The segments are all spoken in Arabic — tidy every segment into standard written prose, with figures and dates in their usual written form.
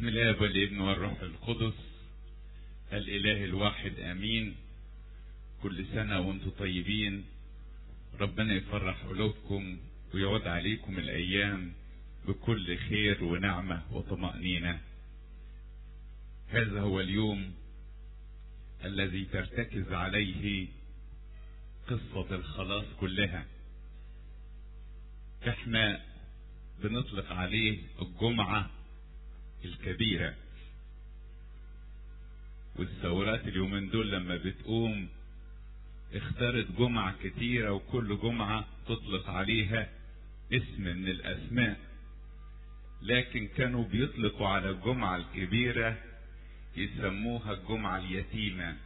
بسم الله والابن والروح القدس الاله الواحد امين. كل سنة وانتم طيبين. ربنا يفرح قلوبكم ويعود عليكم الايام بكل خير ونعمة وطمأنينة. هذا هو اليوم الذي ترتكز عليه قصة الخلاص كلها. احنا بنطلق عليه الجمعة الكبيرة، والثورات اليومين دول لما بتقوم اختارت جمعة كتيرة، وكل جمعة تطلق عليها اسم من الاسماء، لكن كانوا بيطلقوا على الجمعة الكبيرة يسموها الجمعة اليتيمة.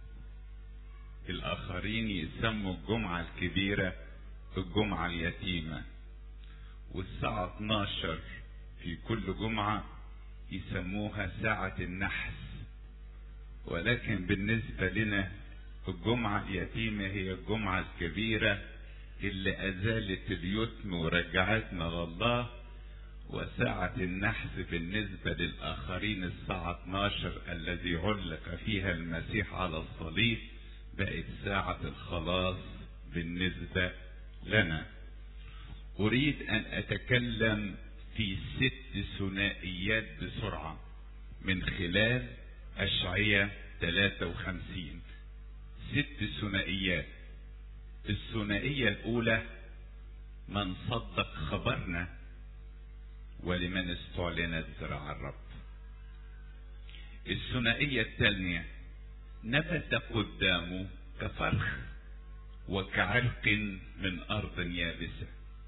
الاخرين يسموا الجمعة الكبيرة الجمعة اليتيمة. والساعة 12 في كل جمعة يسموها ساعة النحس، ولكن بالنسبة لنا الجمعة اليتيمة هي الجمعة الكبيرة اللي أزالت اليتم ورجعتنا لله. وساعة النحس بالنسبة للآخرين الساعة 12 الذي علق فيها المسيح على الصليب بقت ساعة الخلاص بالنسبة لنا. أريد أن أتكلم في 6 ثنائيات بسرعة من خلال أشعياء 53. 6 ثنائيات. الثنائية الأولى: من صدق خبرنا ولمن استعلنت ذراع الرب. الثنائية الثانية: نبت قدامه كفرخ وكعرق من أرض يابسة.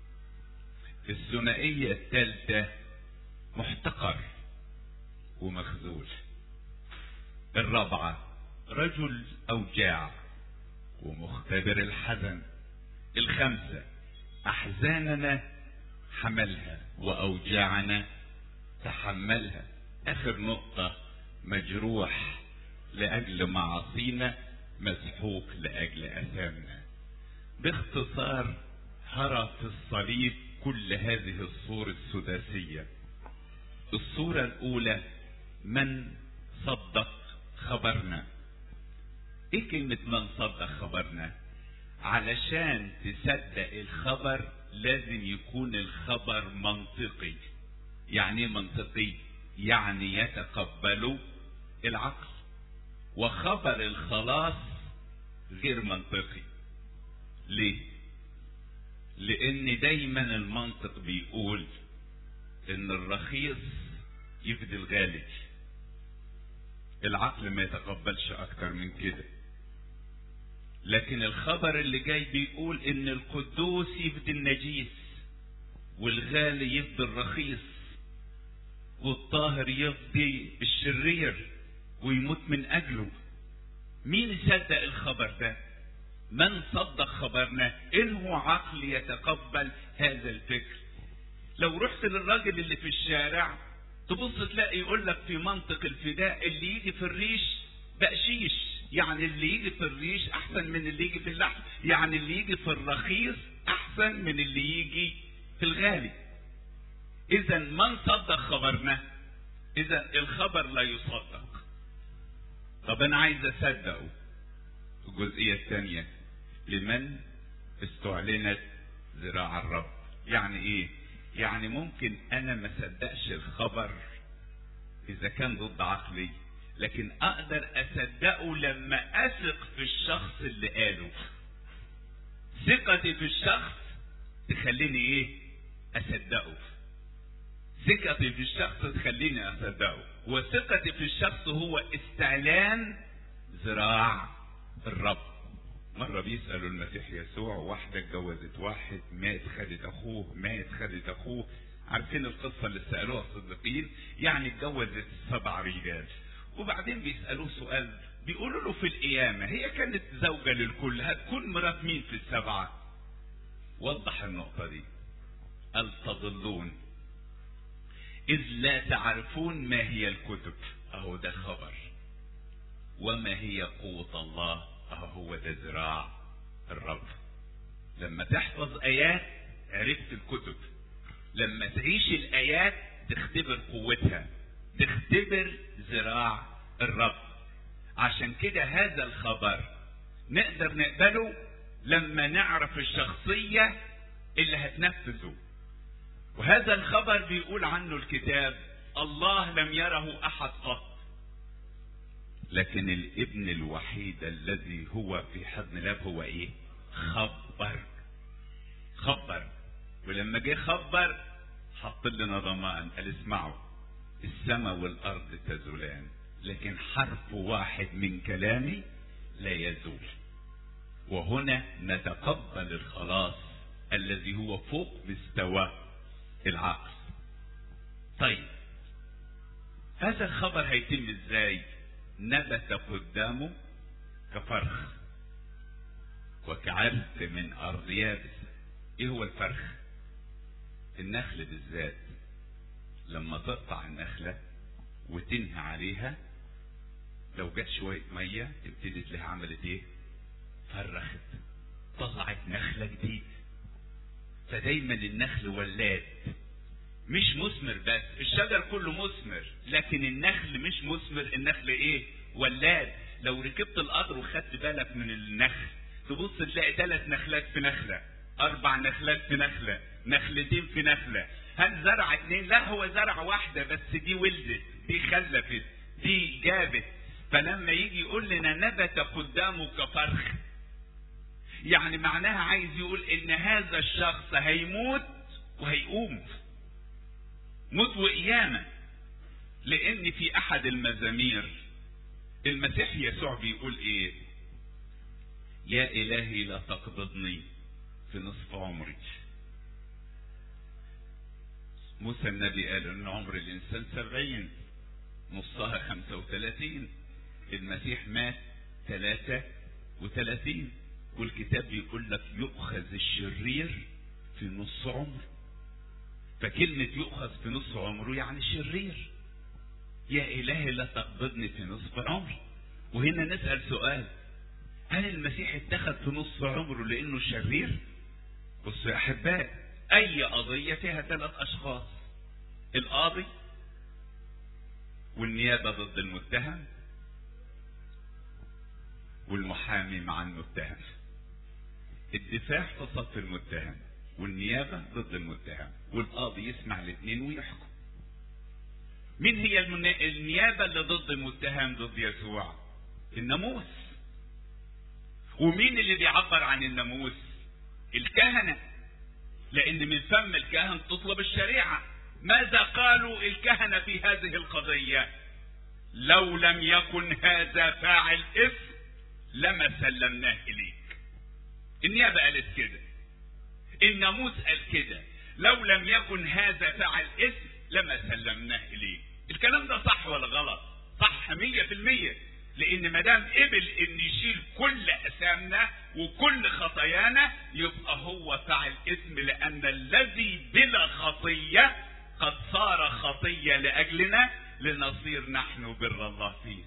الثنائية الثالثة: محتقر ومخذول. الرابعة: رجل أوجاع ومختبر الحزن. الخامسة: أحزاننا حملها وأوجاعنا تحملها. آخر نقطة: مجروح لأجل معاصينا، مسحوق لأجل أثامنا. باختصار هرى في الصليب كل هذه الصور السداسية. الصورة الأولى: من صدق خبرنا. ايه كلمة من صدق خبرنا؟ علشان تصدق الخبر لازم يكون الخبر منطقي. يعني منطقي يعني يتقبله العقل. وخبر الخلاص غير منطقي. ليه؟ لان دايما المنطق بيقول ان الرخيص يفدي الغالي. العقل ما يتقبلش اكتر من كده. لكن الخبر اللي جاي بيقول ان القدوس يفدي النجيس، والغالي يفدي الرخيص، والطاهر يفدي الشرير ويموت من اجله. مين يصدق الخبر ده؟ من صدق خبرنا. انه عقل يتقبل هذا الفكر. لو رحت للراجل اللي في الشارع تبص تلاقي يقول لك في منطق الفداء: اللي يجي في الريش بقشيش. يعني اللي يجي في الريش احسن من اللي يجي في اللحم. يعني اللي يجي في الرخيص احسن من اللي يجي في الغالي. اذا من صدق خبرنا. اذا الخبر لا يصدق. طب انا عايز اصدقه. الجزئية الثانية: لمن استعلنت ذراع الرب. يعني ايه؟ يعني ممكن انا ما صدقش الخبر اذا كان ضد عقلي، لكن اقدر اصدقه لما اثق في الشخص اللي قاله. ثقتي في الشخص تخليني ايه؟ اصدقه. ثقتي في الشخص تخليني اصدقه. وثقتي في الشخص هو استعلان ذراع الرب. مرة بيسألوا المسيح يسوع: واحدة اتجوزت واحد، مات خدت اخوه، مات خدت اخوه. عارفين القصة اللي سألوها الصديقين؟ يعني اتجوزت 7 رجال. وبعدين بيسألوه سؤال، بيقولوا له في القيامة هي كانت زوجة للكل، هتكون مرات مين في ال7؟ وضح النقطة دي. قال: تضلون إذ لا تعرفون ما هي الكتب. اهو ده خبر. وما هي قوة الله. هو ده ذراع الرب. لما تحفظ آيات عرفت الكتب. لما تعيش الآيات تختبر قوتها، اتضاع الرب. عشان كده هذا الخبر نقدر نقبله لما نعرف الشخصية اللي هتنفذه. وهذا الخبر بيقول عنه الكتاب: الله لم يره احد قط، لكن الابن الوحيد الذي هو في حضن الاب هو ايه؟ خبر. ولما جه خبر حط لنا ضمان، قال: اسمعوا، السماء والارض تزولان لكن حرف واحد من كلامي لا يزول. وهنا نتقبل الخلاص الذي هو فوق مستوى العقل. طيب هذا الخبر هيتم ازاي؟ نبت قدامه كفرخ وكعرق من ارض يابسه. ايه هو الفرخ؟ النخل بالذات لما تقطع النخله وتنهي عليها، لو جت شويه ميه تبتدي تلاقيها عملت ايه؟ فرخت، طلعت نخله جديده. فدايما النخل ولاد، مش مثمر بس. الشجر كله مثمر لكن النخل مش مثمر. النخل ايه؟ ولاد. لو ركبت القطر وخدت بالك من النخل تبص تلاقي 3 نخلات في نخله، 4 نخلات في نخله، نخلتين في نخله. هل زرع 2؟ لا، هو زرع واحده بس، دي ولدت، دي خلفت، دي جابت. فلما يجي يقول لنا نبت قدامه كفرخ، يعني معناها عايز يقول ان هذا الشخص هيموت وهيقوم، موت وقيامة. لان في احد المزامير المسيح يسوع بيقول ايه؟ يا الهي لا تقبضني في نصف عمري. موسى النبي قال ان عمر الانسان 70، نصها 35. المسيح مات 33. والكتاب بيقول لك يؤخذ الشرير في نص عمره. فكلمة يؤخذ في نص عمره يعني شرير. يا إلهي لا تقبضني في نصف عمري. وهنا نسأل سؤال: هل المسيح اتخذ في نصف عمره لأنه شرير؟ بصوا يا أحباء، أي قضية فيها 3 أشخاص: القاضي والنيابة ضد المتهم والمحامي مع المتهم. الدفاع في صف المتهم والنيابة ضد المتهم، والقاضي يسمع الاثنين ويحكم. مين هي النيابة اللي ضد المتهم ضد يسوع؟ الناموس. ومين اللي بيعبر عن الناموس؟ الكهنة، لأن من فم الكهن تطلب الشريعة. ماذا قالوا الكهنة في هذه القضية؟ لو لم يكن هذا فاعل إثم لما سلمناه إليك. النيابة قالت كده، الناموس قال كده: لو لم يكن هذا فاعل إثم لما سلمناه إليك. الكلام ده صح ولا غلط؟ صح 100%. لأن ما دام قبل إن يشيل كل أثامنا وكل خطايانا يبقى هو فاعل إثم، لأن الذي بلا خطية قد صار خطية لأجلنا لنصير نحن بر الله فيه.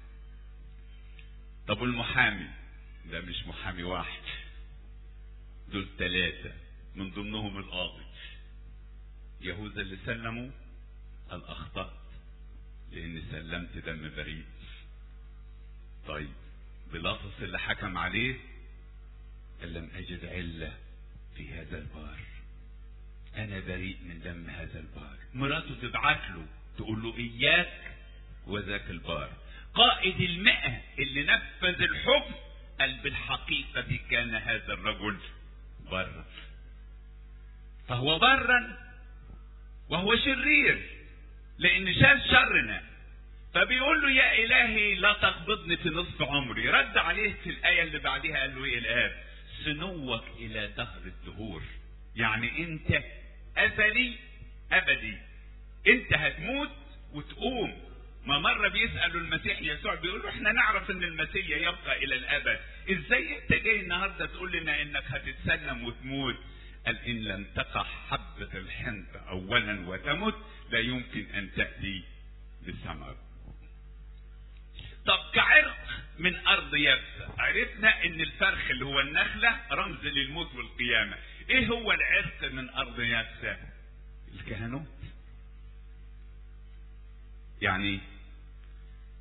طب المحامي ده مش محامي واحد، دول 3 من ضمنهم القاضي. يهوذا اللي سلموا الأخطأ لأني سلمت دم بريء. طيب بيلاطس اللي حكم عليه قال: لم أجد علة في هذا البار، أنا بريء من دم هذا البار. مراته تبعت له تقول له: إياك وذاك البار. قائد 100 اللي نفذ الحكم قال: بالحقيقة كان هذا الرجل برا. فهو برا وهو شرير لأن شال شرنا. فبيقول له: يا إلهي لا تقبضني في نصف عمري. رد عليه في الآية اللي بعدها قال له إيه الآب؟ سنوك إلى دهر الدهور. يعني أنت أزلي أبدي، أنت هتموت وتقوم. ما مرة بيسألوا المسيح يسوع بيقول له: احنا نعرف ان المسيح يبقى الى الابد، ازاي انت جاي النهاردة تقول لنا انك هتتسلم وتموت؟ قال: ان لم تقع حبة الحنطة اولا وتمت لا يمكن ان تأتي بالثمر. طب كعرق من ارض يابسة، عرفنا ان الفرخ اللي هو النخلة رمز للموت والقيامة. ايه هو العرق من ارض يابسة؟ الكهنوت. يعني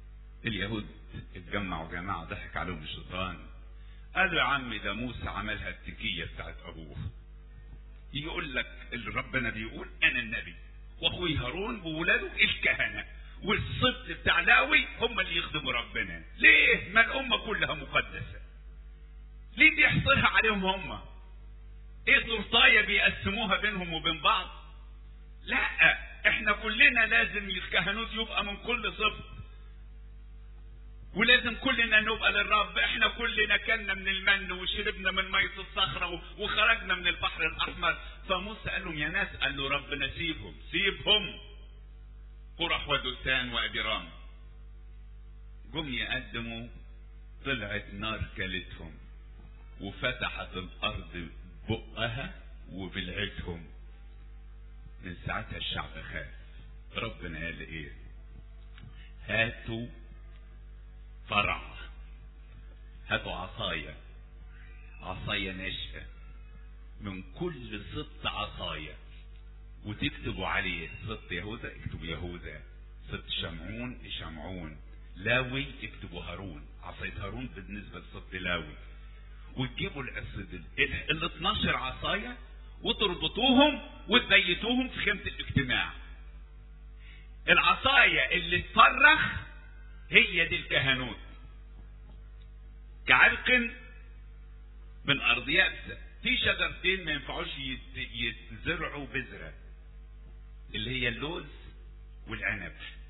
اليهود اتجمعوا جماعة ضحك عليهم الشيطان، قالوا يا عم ده موسى عملها التكية بتاعت ابوه، يقول لك اللي ربنا بيقول انا النبي واخوي هارون وولاده الكهنة والسبط بتاع لاوي هم اللي يخدموا ربنا. ليه؟ ما الامة كلها مقدسة، ليه بيحصرها عليهم هم؟ ايه تورتايه بيقسموها بينهم وبين بعض؟ لا، احنا كلنا لازم الكهنوت يبقى من كل سبط، ولازم كلنا نبقى للرب. احنا كلنا كلنا من المن وشربنا من مية الصخرة وخرجنا من البحر الاحمر. فموسى قال لهم يا ناس، قال له ربنا سيبهم قرح ودثان وابيرام. جم يقدموا، طلعت نار كلتهم وفتحت الارض بقها وبلعتهم. من ساعتها الشعب خاف. ربنا قال ايه؟ هاتوا فرع، هاتوا عصاية ناشفة من كل سبط عصاية، وتكتبوا عليه سبط يهوذا اكتبوا يهوذا، سبط شمعون، لاوي اكتبوا هارون، عصاية هارون بالنسبة لسبط لاوي. وتجيبوا ال 12 عصاية وتربطوهم وتبيتوهم في خيمة الاجتماع. العصاية اللي تفرخ هي دي الكهنوت، كعرق من ارض يابسة. في شجرتين ما ينفعوش يتزرعوا بذرة، اللي هي اللوز والعنب،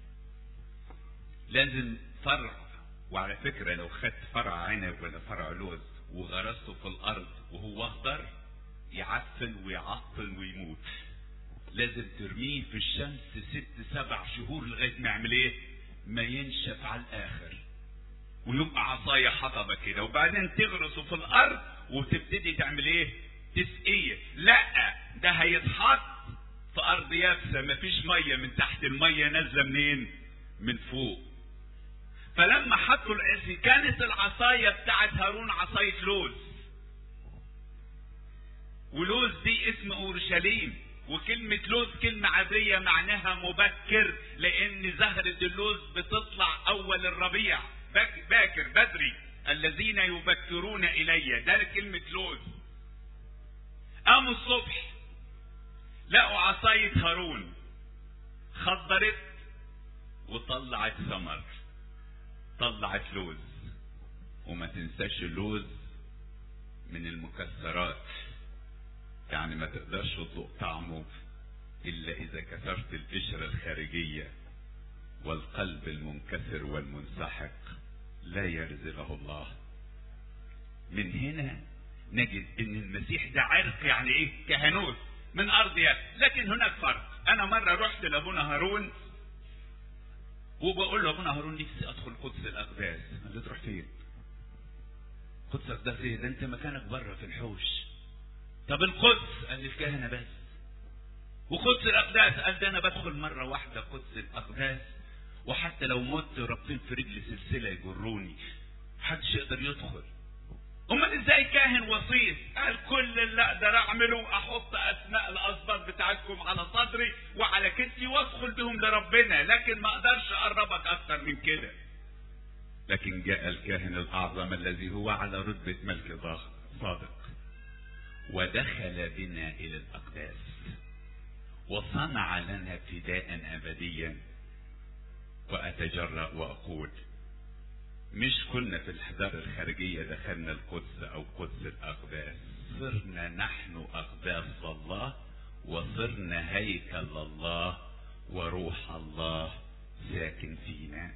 لازم فرع. وعلى فكرة لو خدت فرع عنب ولا فرع لوز وغرسته في الارض وهو اخضر يعفن ويعطل ويموت، لازم ترميه في الشمس 6-7 شهور لغاية ما يعمل ايه؟ ما ينشف على الاخر ويبقى عصاية حطبة كده، وبعدين تغرسه في الارض وتبتدي تعمل ايه؟ تسقيه. لا، ده هيتحط في ارض يابسة مفيش مية من تحت، المية نازلة منين؟ من فوق. فلما حطوا العصي كانت العصاية بتاعت هارون عصاية لوز، ولوز دي اسم اورشليم، وكلمة لوز كلمة عبرية معناها مبكر، لان زهرة اللوز بتطلع اول الربيع، باكر بدري، الذين يبكرون الي، ده كلمة لوز. قاموا الصبح لقوا عصاية هارون خضرت وطلعت ثمر، طلعت لوز. وما تنساش اللوز من المكسرات، يعني ما تقدرش تذوق طعمه الا اذا كسرت القشرة الخارجية، والقلب المنكسر والمنسحق لا يرزقه الله. من هنا نجد ان المسيح ده عرق، يعني ايه؟ كهنوت من ارض يابسة. لكن هناك فرق. انا مرة رحت لابونا هارون وبقول له ابونا هارون نفسي ادخل قدس الاقداس. قال لي تروح فين؟ قدس الاقداس ايه؟ ده انت مكانك بره في الحوش. طب القدس؟ قال لي الكهنة بس. وقدس الاقداس؟ قال ده انا بدخل مرة واحدة قدس الاقداس، وحتى لو مت رابطين في رجلي سلسلة يجروني، محدش يقدر يدخل. امال ازاي كاهن وسيط؟ قال كل اللي اقدر اعمله احط اسماء الاسباط بتاعتكم على صدري وعلى كتفي وادخل بهم لربنا، لكن ما اقدرش اقربك اكتر من كده. لكن جاء الكاهن الاعظم الذي هو على رتبة ملك صادق ودخل بنا الى الاقداس وصنع لنا فداء ابديا. واتجرأ واقول مش كنا في الحضارة الخارجية دخلنا القدس او قدس الاقداس، صرنا نحن اقداس الله وصرنا هيكل الله وروح الله ساكن فينا.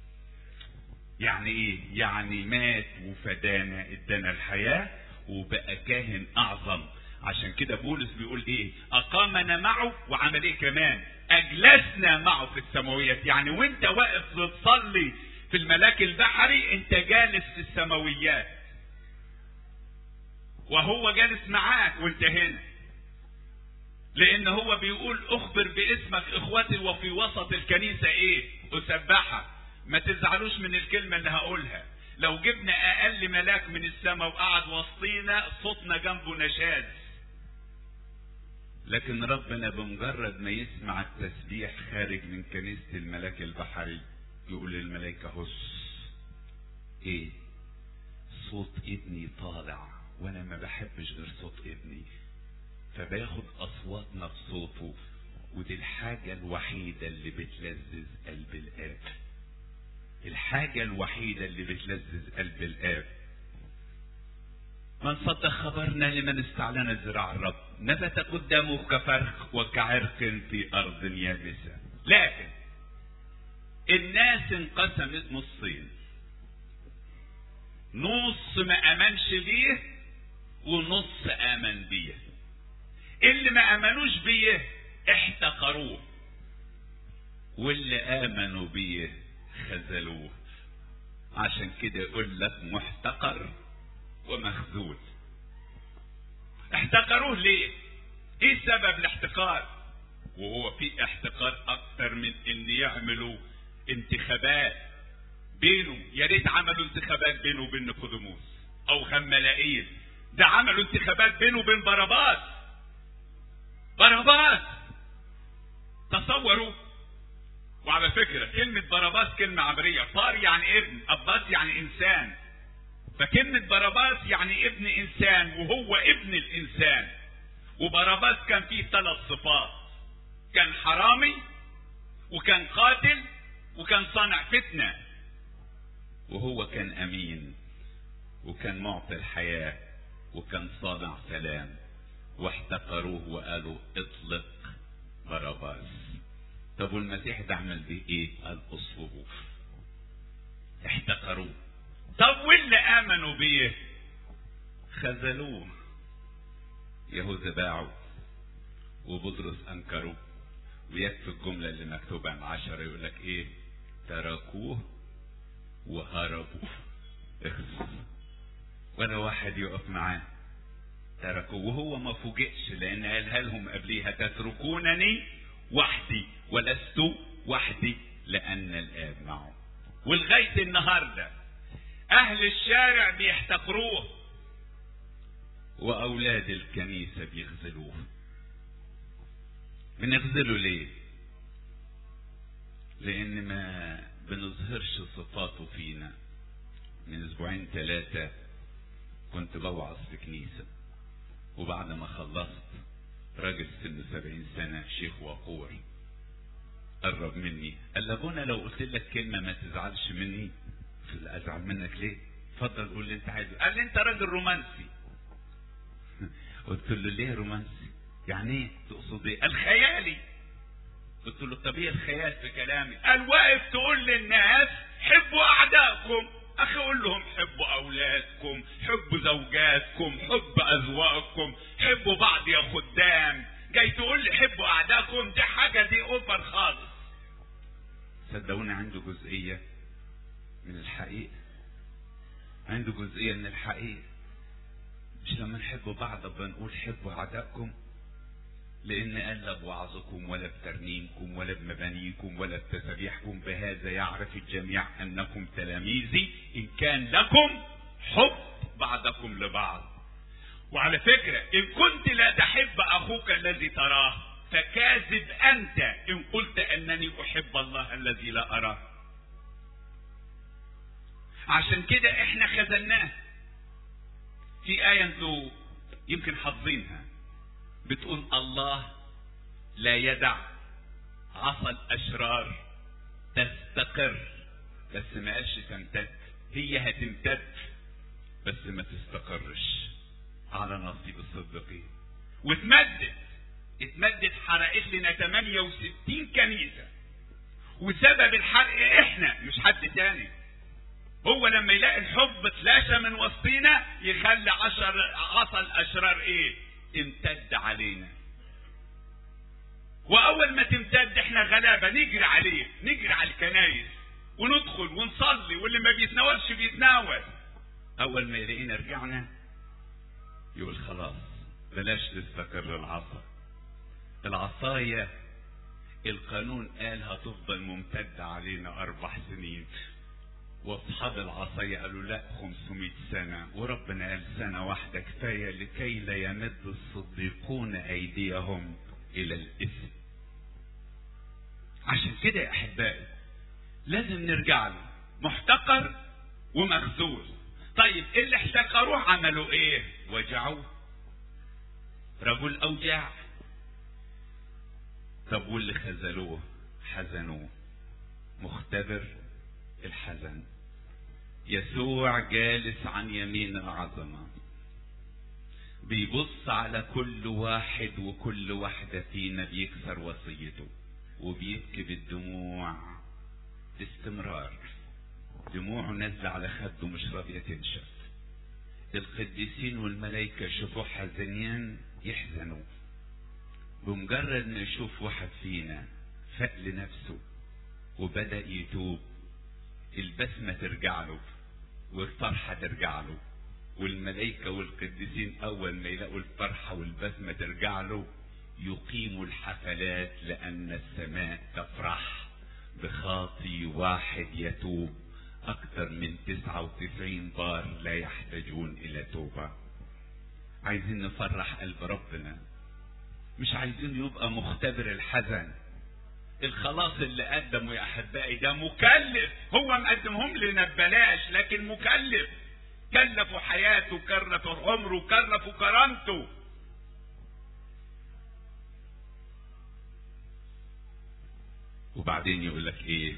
يعني ايه؟ يعني مات وفدانا، ادانا الحياة وبقى كاهن اعظم. عشان كده بولس بيقول ايه؟ اقامنا معه وعمل ايه كمان؟ اجلسنا معه في السماويات. يعني وانت واقف بتصلي في الملاك البحري انت جالس في السماويات، وهو جالس معاك وانت هنا، لان هو بيقول اخبر باسمك اخوتي وفي وسط الكنيسة ايه؟ اسبحها. ما تزعلوش من الكلمة اللي هقولها، لو جبنا اقل ملاك من السماء وقعد وسطينا صوتنا جنبه نشاز، لكن ربنا بمجرد ما يسمع التسبيح خارج من كنيسة الملاك البحري يقول للملائكة هس، ايه؟ صوت ابني طالع، وانا ما بحبش غير صوت ابني، فباخد اصواتنا بصوته. ودي الحاجة الوحيدة اللي بتلذذ قلب الاب، الحاجة الوحيدة اللي بتلذذ قلب الاب. من صدق خبرنا لمن استعلن ذراع الرب، نبت قدامه كفرخ وكعرق في ارض يابسة. لكن الناس انقسمت نصين، نص ما امنش بيه ونص امن بيه. اللي ما امنوش بيه احتقروه، واللي امنوا بيه خذلوه. عشان كده يقول لك محتقر ومخذول. احتقروه ليه؟ ايه سبب الاحتقار؟ وهو في احتقار اكتر من ان يعملوا انتخابات بينه. يا ريت عملوا انتخابات بينه وبين نيقوديموس او غملائيل، ده عملوا انتخابات بينه وبين باراباس. باراباس تصوروا. وعلى فكرة كلمة باراباس كلمة عبرية، بار يعني ابن، أباس يعني إنسان، فكلمة باراباس يعني ابن إنسان، وهو ابن الإنسان. وباراباس كان فيه 3 صفات، كان حرامي وكان قاتل وكان صانع فتنة، وهو كان أمين وكان معطي الحياة وكان صانع سلام. واحتقروه وقالوا اطلق باراباس. طب والمسيح ده عمل بيه ايه؟ قال اصلبوه. احتقروه. طب واللي امنوا بيه خذلوه. يهوذا باعوا وبطرس انكروا. ويكفي الجملة اللي مكتوبة عن 10 يقول لك ايه؟ تركوه وهربوا. ولا واحد يقف معاه. تركوه وهو ما فوجئش، لان قالها لهم قبليها تتركونني وحدي ولست وحدي لان الاب معه. ولغايه النهارده اهل الشارع بيحتقروه واولاد الكنيسه بيخذلوه. بنخذله ليه؟ لان ما بنظهرش صفاته فينا. من 2 3 أسبوع كنت بوعظ في كنيسه، وبعد ما خلصت راجل سنه 70 سنة شيخ وقور قرب مني قال لي ابونا لو قلت لك كلمة ما تزعلش مني. قلت له ازعل منك ليه؟ اتفضل قول اللي انت عايزه. قال لي انت راجل رومانسي. قلت له ليه رومانسي؟ يعني ايه تقصد ايه؟ قال خيالي. قلت له طب ايه الخيال في كلامي؟ قال واقف تقول للناس حبوا اعدائكم. اخي اقول لهم حبوا اولادكم، حبوا زوجاتكم، حبوا ازواجكم، حبوا بعض يا خدام، جاي تقول لي حبوا اعدائكم؟ دي حاجه دي اوفر خالص. صدقوني عنده جزئيه من الحقيقه، عنده جزئيه من الحقيقه. مش لما نحب بعض بنقول حبوا اعدائكم؟ لان قال لا بوعظكم ولا بترنيمكم ولا بمبانيكم ولا بتسابيحكم، بهذا يعرف الجميع انكم تلاميذي ان كان لكم حب بعضكم لبعض. وعلى فكرة ان كنت لا تحب اخوك الذي تراه فكاذب انت ان قلت انني احب الله الذي لا اراه. عشان كده احنا خذلناه. في آية انتوا يمكن حافظينها بتقول الله لا يدع عصا الاشرار تستقر، بس ما قالش تمتد. هي هتمتد بس ما تستقرش على نصيب الصديقين. اتمدت حرقت لنا 68 كنيسة، وسبب الحرق احنا مش حد تاني. هو لما يلاقي الحب اتلاشى من وسطينا يخلي عصا الاشرار ايه؟ تمتد علينا. واول ما تمتد احنا غلابه نجري عليه، نجري على الكنايس وندخل ونصلي، واللي ما بيتناولش بيتناول. اول ما يلاقينا رجعنا يقول خلاص بلاش تستقر العصا. العصايه القانون قال هتفضل ممتده علينا 4 سنين، واصحاب العصايه قالوا لا 500 سنه، وربنا قال سنه واحده كفايه لكي لا يمد الصديقون ايديهم الى الاثم. عشان كده يا احبائي لازم نرجع له، محتقر ومخذول. طيب اللي احتقروه عملوا ايه؟ وجعوه، رجل اوجاع. طب واللي خذلوه حزنوه، مختبر الحزن. يسوع جالس عن يمين العظمة، بيبص على كل واحد وكل واحدة فينا بيكسر وصيته، وبيبكي بالدموع باستمرار. دموعه نازلة على خده مش راضية تنشف. القديسين والملائكة يشوفوه حزنين يحزنوا. بمجرد ما يشوف واحد فينا فاق لنفسه وبدأ يتوب، البسمة ترجع له والفرحة ترجع له. والملائكة والقديسين أول ما يلاقوا الفرحة والبسمة ترجع له يقيموا الحفلات، لأن السماء تفرح بخاطي واحد يتوب. أكثر من 99 بار لا يحتاجون إلى توبة. عايزين نفرح قلب ربنا، مش عايزين يبقى مختبر الحزن. الخلاص اللي قدمه يا أحبائي ده مكلف، هو مقدمهم لنا ببلاش لكن مكلف. كلفوا حياته، كلفوا عمره، كلفوا كرامته. وبعدين يقول لك ايه؟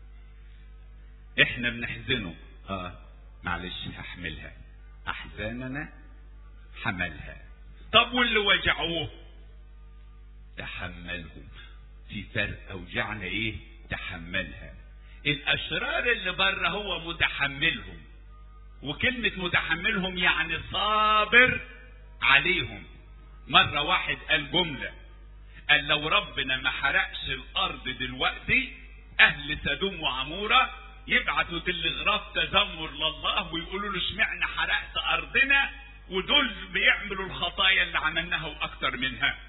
احنا بنحزنه، معلش هحملها، احزاننا حملها. طب واللي وجعوه تحملهم. في فرق، اوجعنا ايه؟ تحملها. الاشرار اللي بره هو متحملهم، وكلمة متحملهم يعني صابر عليهم. مرة واحد قال جملة، قال لو ربنا ما حرقش الارض دلوقتي اهل سدوم وعمورة يبعتوا تلغراف تذمر لله ويقولوا له اشمعنى حرقت ارضنا ودول بيعملوا الخطايا اللي عملناها واكتر منها.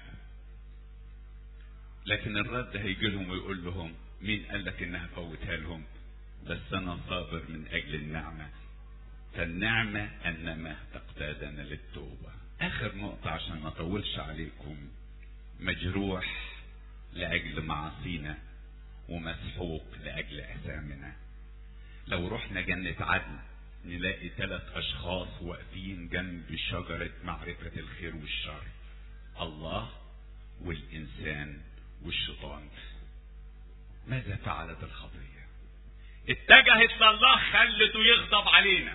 لكن الرد هيجي لهم ويقول لهم مين قال لك انها فوتها لهم؟ بس انا صابر من اجل النعمة، فالنعمة انما تقتادنا للتوبة. اخر نقطة عشان ما اطولش عليكم، مجروح لاجل معاصينا ومسحوق لاجل اثامنا. لو رحنا جنة عدن نلاقي 3 اشخاص واقفين جنب شجرة معرفة الخير والشر، الله والانسان والشيطان. ماذا فعلت الخطية؟ اتجهت لله خلته يغضب علينا،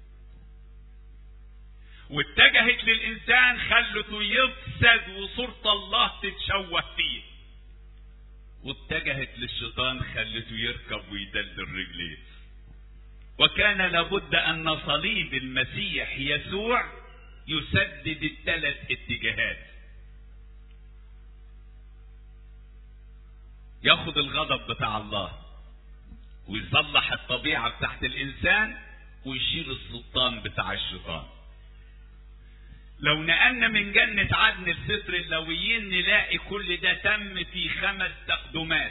واتجهت للإنسان خلته يفسد وصورة الله تتشوه فيه، واتجهت للشيطان خلته يركب ويدلل رجليه. وكان لابد أن صليب المسيح يسوع يسدد ال3 اتجاهات. ياخد الغضب بتاع الله ويصلح الطبيعة بتاعت الإنسان ويشيل السلطان بتاع الشيطان. لو نقلنا من جنة عدن لستر اللويين نلاقي كل ده تم في 5 تقدمات.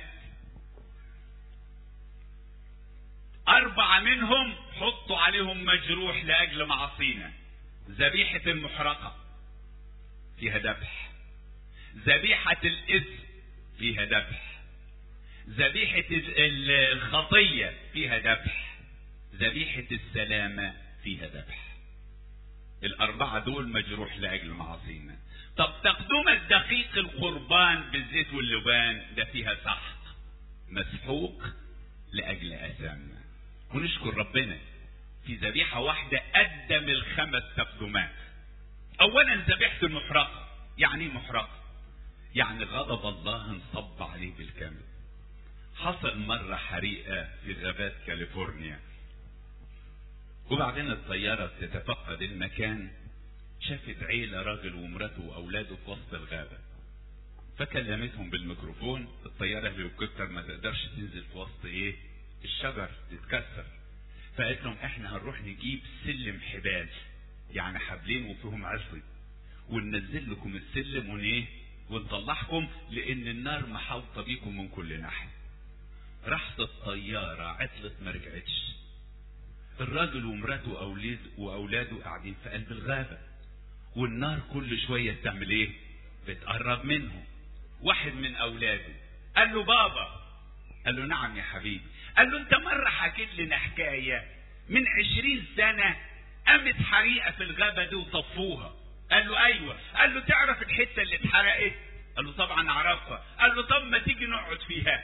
4 منهم حطوا عليهم مجروح لأجل معاصينا. ذبيحة المحرقة فيها ذبح، ذبيحة الإثم فيها ذبح، ذبيحة الخطية فيها ذبح، ذبيحة السلامة فيها ذبح. ال4 دول مجروح لأجل معاصينا. طب تقدمة دقيق القربان بالزيت واللبان ده فيها سحق، مسحوق لأجل أثامنا. ونشكر ربنا في ذبيحة واحدة قدم ال5 تقدمات. أولا ذبيحة المحرقة. يعني محرقة يعني غضب الله انصب عليه بالكامل. حصل مرة حريقة في غابات كاليفورنيا، وبعدين الطيارة بتتفقد المكان، شافت عيلة راجل ومراته وأولاده في وسط الغابة، فكلمتهم بالميكروفون. الطيارة الهليكوبتر ما تقدرش تنزل في وسط الشجر تتكسر، فقالت لهم احنا هنروح نجيب سلم حبال، يعني حبلين وفيهم عصي، وننزل لكم السلم ونطلعكم لان النار محاوطة بيكم من كل ناحية. راحت الطيارة عطلت ما رجعتش. الراجل ومراته واولاده قاعدين في قلب الغابة، والنار كل شوية بتعمل بتقرب منهم. واحد من اولاده قال له بابا قال له نعم يا حبيبي. قال له انت مرة حكيت لنا حكاية من 20 سنة قامت حريقة في الغابة دي وطفوها. قال له ايوه. قال له تعرف الحتة اللي اتحرقت؟ قال له طبعا اعرفها. قال له طب ما تيجي نقعد فيها.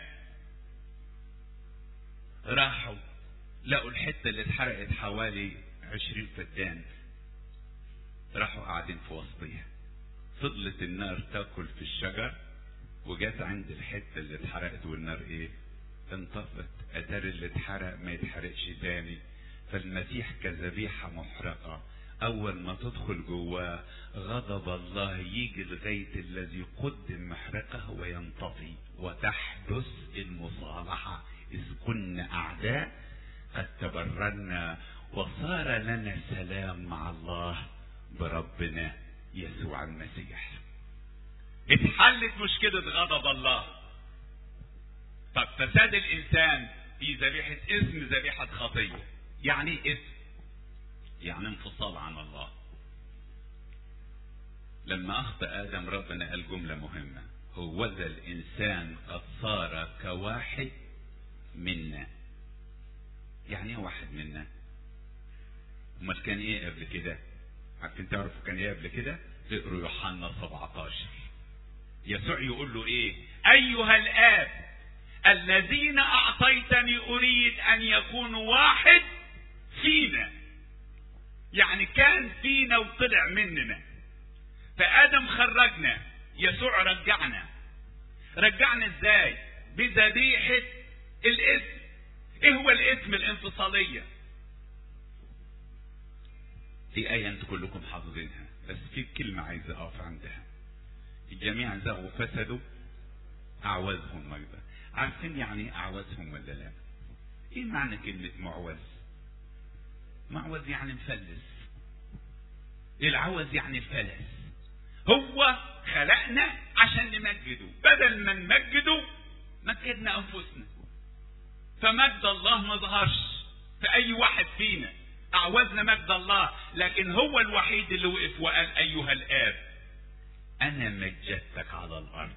راحوا لقوا الحتة اللي اتحرقت حوالي 20 فدان. راحوا قاعدين في وسطيها. فضلت النار تاكل في الشجر وجات عند الحتة اللي اتحرقت والنار ايه؟ انطفت. اتاري اللي اتحرق ما يتحرقش تاني. فالمسيح كذبيحة محرقة اول ما تدخل جواه غضب الله يجي لغاية الذي قدم محرقه وينطفي وتحدث المصالحة. اذ كنا اعداء قد تبررنا وصار لنا سلام مع الله بربنا يسوع المسيح. اتحلت مشكلة غضب الله. طب فساد الانسان في ذبيحة اسم ذبيحة خطية. يعني اسم يعني انفصال عن الله. لما اخطأ ادم ربنا قال جملة مهمة: هو ذا الانسان قد صار كواحد منا. يعني ايه واحد منا؟ امال كان ايه قبل كده؟ عارفين تعرفوا كان ايه قبل كده؟ اقروا يوحنا 17. يسوع يقول له ايه؟ ايها الاب الذين اعطيتني اريد ان يكونوا واحد فينا. يعني كان فينا وطلع مننا. فادم خرجنا، يسوع رجعنا. رجعنا ازاي؟ بذبيحة الاسم. ايه هو الاسم؟ الانفصالية. في آية انتوا كلكم حافظينها بس في كلمة عايز اقف عندها: الجميع زغوا فسدوا اعوزهم مجدا. عارفين يعني اعوزهم ولا لا؟ ايه معنى كلمة معوز؟ معوز يعني مفلس. العوز يعني الفلس. هو خلقنا عشان نمجده، بدل ما نمجده مجدنا انفسنا. فمجد الله ما ظهرش في اي واحد فينا، اعوزنا مجد الله. لكن هو الوحيد اللي وقف وقال ايها الاب انا مجدتك على الارض.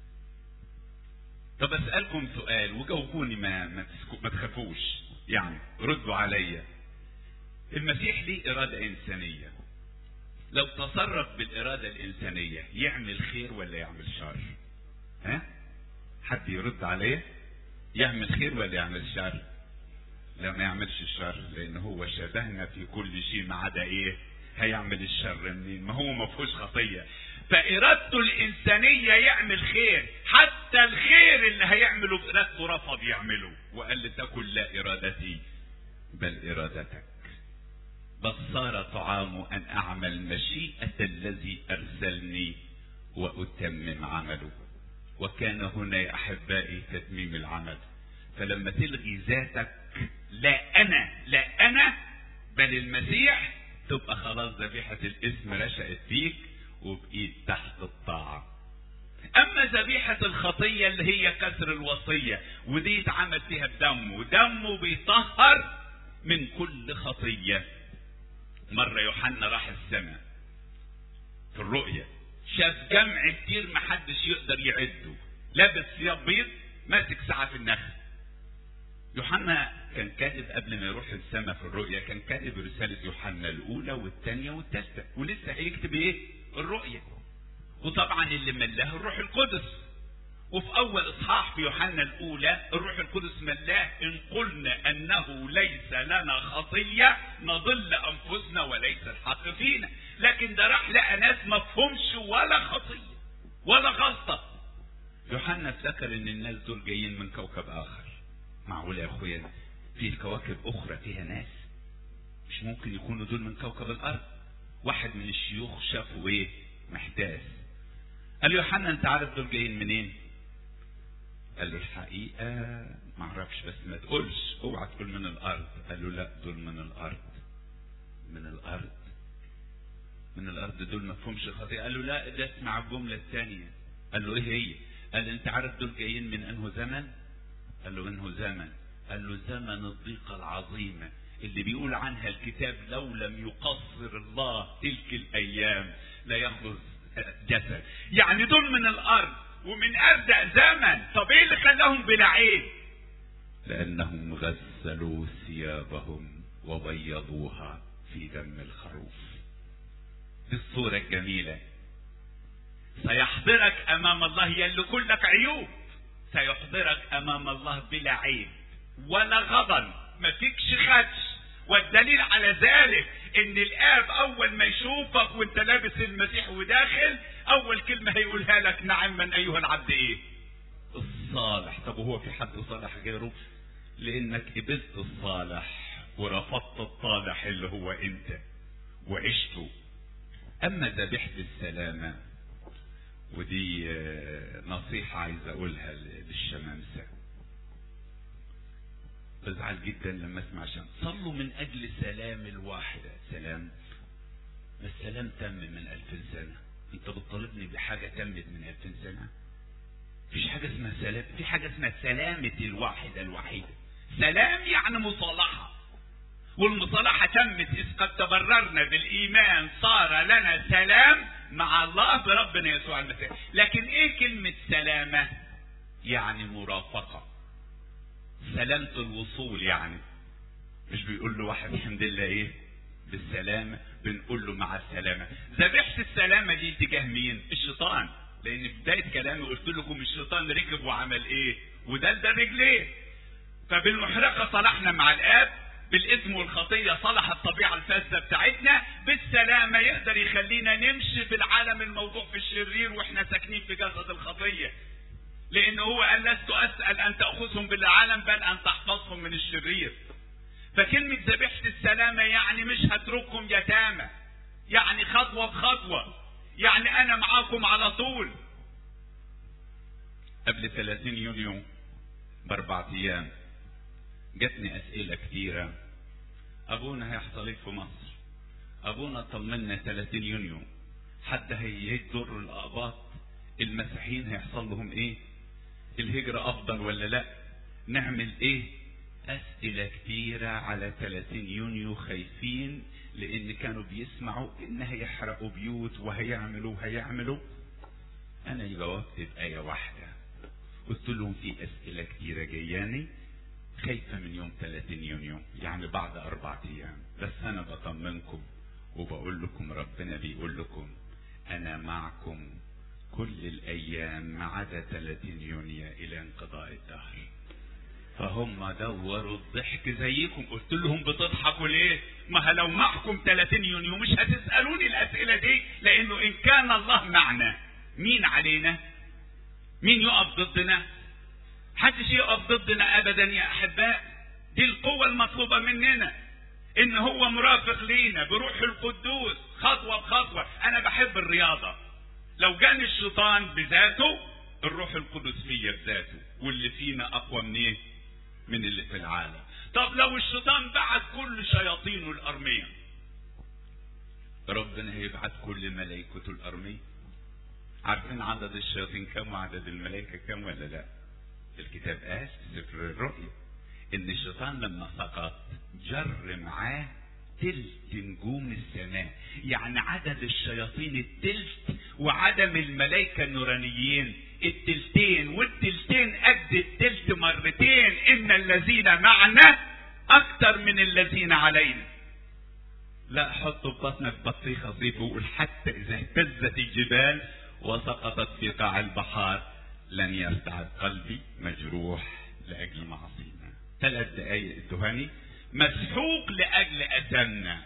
طب اسألكم سؤال وجاوبوني، ما تخافوش، يعني ردوا عليا. المسيح ليه ارادة انسانية. لو تصرف بالارادة الانسانية يعمل خير ولا يعمل شر؟ ها؟ حد يرد عليه؟ يعمل خير ولا يعمل شر؟ لا، ما يعملش الشر، لان هو شبهنا في كل شيء ما عدا ايه؟ هيعمل الشر منين؟ ما هو ما فيهوش خطيه. فارادته الانسانيه يعمل خير، حتى الخير اللي هيعمله بارادته رفض يعمله وقال لتكن لا ارادتي بل ارادتك. بل صار طعام ان اعمل مشيئه الذي ارسلني واتمم عمله. وكان هنا يا احبائي تتميم العمل. فلما تلغي ذاتك، لا انا بل المسيح، تبقى خلاص ذبيحة الاسم رشقت فيك وبقيت تحت الطاعة. اما ذبيحة الخطية اللي هي كسر الوصية، ودي اتعمل فيها بدمه، ودمه بيطهر من كل خطية. مرة يوحنا راح السماء في الرؤية، شاف جمع كتير محدش يقدر يعده، لابس ثياب بيض ماسك ساعة في النخل. يوحنا كان كاتب قبل ما يروح السماء في الرؤيا، كان كاتب رسالة يوحنا الأولى والثانية والثالثة، ولسه هيكتب إيه؟ الرؤيا. وطبعا اللي ملاه الروح القدس. وفي أول إصحاح في يوحنا الأولى الروح القدس ملاه: إن قلنا أنه ليس لنا خطية نضل أنفسنا وليس الحق فينا. لكن ده راح لقى ناس مفهومش ولا خطية ولا غلطة. يوحنا افتكر إن الناس دول جايين من كوكب آخر. معقول يا اخويا في كواكب اخرى فيها ناس؟ مش ممكن يكونوا دول من كوكب الارض. واحد من الشيوخ شافوا ايه؟ محتاس. قال له يوحنا انت عارف دول جايين منين؟ قال له الحقيقة معرفش، بس ما تقولش، اوعى تقول من الارض. قال له لا، دول من الارض. من الارض؟ من الارض دول ما فهمش خطيئة. قال له لا، ده اسمع الجملة الثانية. قال له ايه هي؟ قال انت عارف دول جايين من انه زمن؟ قال له انه زمن. قال له زمن الضيقة العظيمة اللي بيقول عنها الكتاب: لو لم يقصر الله تلك الايام لا يخلص جسد. يعني دول من الارض ومن ابدأ زمن. طب ايه اللي خلاهم بلا عين؟ لأنهم غسلوا ثيابهم وبيضوها في دم الخروف. دي الصورة الجميلة. سيحضرك أمام الله يلي كلك عيوب، سيحضرك أمام الله بلا عيب ولا غضن، ما فيكش خدش. والدليل على ذلك ان الاب اول ما يشوفك وانت لابس المسيح وداخل، اول كلمة هيقولها لك نعم من ايها العبد ايه؟ الصالح. طب وهو في حد صالح غيره؟ لانك قبلت الصالح ورفضت الطالح اللي هو انت وعشته. اما ذبيحة السلامة، ودي نصيحة عايز اقولها للشمامسة، بزعل جدا لما اسمع صلوا من اجل سلام الواحدة. سلام؟ ما السلام تم من 2000 سنة. انت بتطالبني بحاجة تمت من 2000 سنة؟ مفيش حاجة اسمها سلام، في حاجة اسمها سلامة الواحدة الوحيدة. سلام يعني مصالحة، والمصالحة تمت إذ قد تبررنا بالإيمان صار لنا سلام مع الله بربنا يسوع المسيح. لكن ايه كلمة سلامة؟ يعني مرافقة، سلامة الوصول. يعني مش بيقول له واحد الحمد لله ايه بالسلامة، بنقول له مع السلامة. ذبيحة السلامة دي تجاه مين؟ الشيطان. لان في بداية كلامي قلت لكم الشيطان ركب وعمل ايه؟ ودلدل رجليه. فبالمحرقة صلحنا مع الاب، بالاسم والخطية صلح الطبيعة الفاسدة بتاعتنا، بالسلامة يقدر يخلينا نمشي في العالم الموضوع في الشرير واحنا ساكنين في جسد الخطية. لانه هو قال لست اسأل ان تأخذهم بالعالم بل ان تحفظهم من الشرير. فكلمة ذبيحة السلامة يعني مش هترككم يتامى، يعني خطوة بخطوة، يعني انا معاكم على طول. قبل 30 يونيو ب4 ايام جاتني اسئلة كتيرة. ابونا هيحصل ايه في مصر؟ ابونا طمنا 30 يونيو حد هيضر الاقباط؟ المسيحيين هيحصل لهم ايه؟ الهجرة افضل ولا لا؟ نعمل ايه؟ اسئلة كتيرة على 30 يونيو، خايفين لان كانوا بيسمعوا ان هيحرقوا بيوت وهيعملوا. انا جاوبت بآية واحدة، قلت لهم في اسئلة كتيرة جياني، خايفة من يوم 30 يونيو يعني بعد 4 ايام، بس انا بطمنكم وبقول لكم ربنا بيقول لكم انا معكم كل الايام ما عدا 30 يونيو الى انقضاء الدهر. فهم دوروا الضحك زيكم. قلت لهم بتضحكوا ليه؟ ما لو معكم 30 يونيو مش هتسألوني الاسئلة دي، لانه ان كان الله معنا مين علينا؟ مين يقف ضدنا؟ محدش يقف ضدنا ابدا يا احباء. دي القوة المطلوبة مننا، ان هو مرافق لينا بروح القدوس خطوة بخطوة. انا بحب الرياضة. لو جاني الشيطان بذاته، الروح القدس فيا بذاته، واللي فينا اقوى من ايه؟ من اللي في العالم. طب لو الشيطان بعت كل شياطينه الارمية، ربنا هيبعت كل ملائكته الارمية. عارفين عدد الشياطين كم وعدد الملائكة كم ولا لا؟ الكتاب قال في سفر الرؤيا ان الشيطان لما سقط جر معاه تلت نجوم السماء، يعني عدد الشياطين التلت وعدم الملائكة النورانيين التلتين، والتلتين قد التلت مرتين. ان الذين معنا اكتر من الذين علينا. لا حطوا في بطنك بطيخة صيف وقول حتى اذا اهتزت الجبال وسقطت في قاع البحار لن يرتعد قلبي مجروح لاجل معصينا. 3 دقايق التهاني. مسحوق لاجل اثامنا.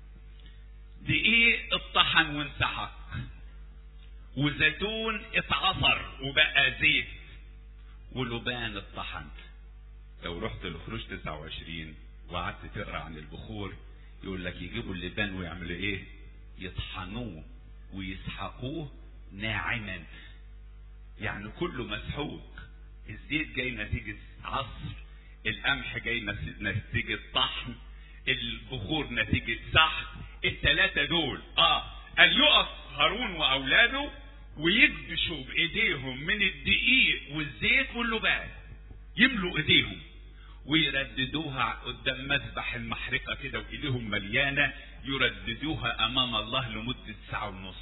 دقيق اتطحن وانسحق، وزيتون اتعصر وبقى زيت، ولبان اتطحن. لو رحت لخروج 29 وقعدت تقرا عن البخور، يقول لك يجيبوا اللبان ويعملوا ايه؟ يطحنوه ويسحقوه ناعما، يعني كله مسحوق. الزيت جاي نتيجة عصر، القمح جاي نتيجة طحن، البخور نتيجة سحق. ال3 دول قال يقف هارون واولاده ويدبشوا بايديهم من الدقيق والزيت واللبان، يملوا ايديهم ويرددوها قدام مذبح المحرقة كده، وايديهم مليانة يرددوها امام الله لمدة 1.5 ساعة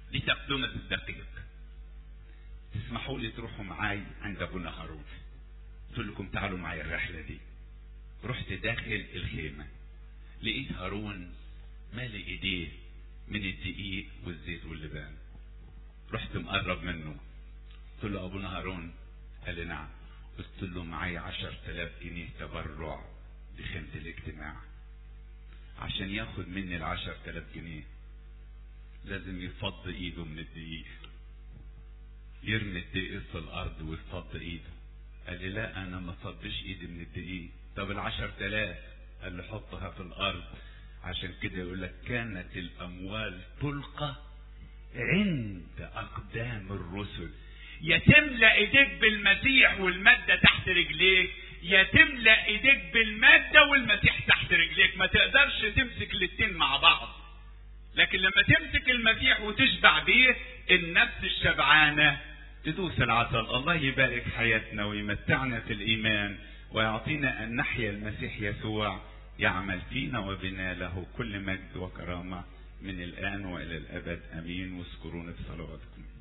لتقدمة الدقيق. تسمحوا لي تروحوا معاي عند ابونا هارون. قلت لكم تعالوا معي الرحلة دي. رحت داخل الخيمة، لقيت هارون مالي ايديه من الدقيق والزيت واللبان. رحت مقرب منه، قلت له ابونا هارون. قال لي نعم. قلت له معي 10,000 جنيه تبرع بخيمة الاجتماع. عشان ياخد مني 10,000 جنيه لازم يفض ايده من الدقيق، يرمي الدقيق في الارض ويفض ايده. قال لي لا انا ما فضش ايدي من الدقيق. طب 10,000؟ قال لي حطها في الارض. عشان كده يقول لك كانت الاموال تلقى عند اقدام الرسل. يا تملأ ايديك بالمسيح والمادة تحت رجليك، يا تملأ ايديك بالمادة والمسيح تحت رجليك. ما تقدرش تمسك الاتنين مع بعض. لكن لما تمسك المسيح وتشبع بيه، النفس الشبعانة تدوس العسل. الله يبارك حياتنا ويمتعنا في الإيمان ويعطينا أن نحيا المسيح يسوع يعمل فينا وبنا، له كل مجد وكرامة من الآن وإلى الأبد. أمين. واذكروني بصلواتكم.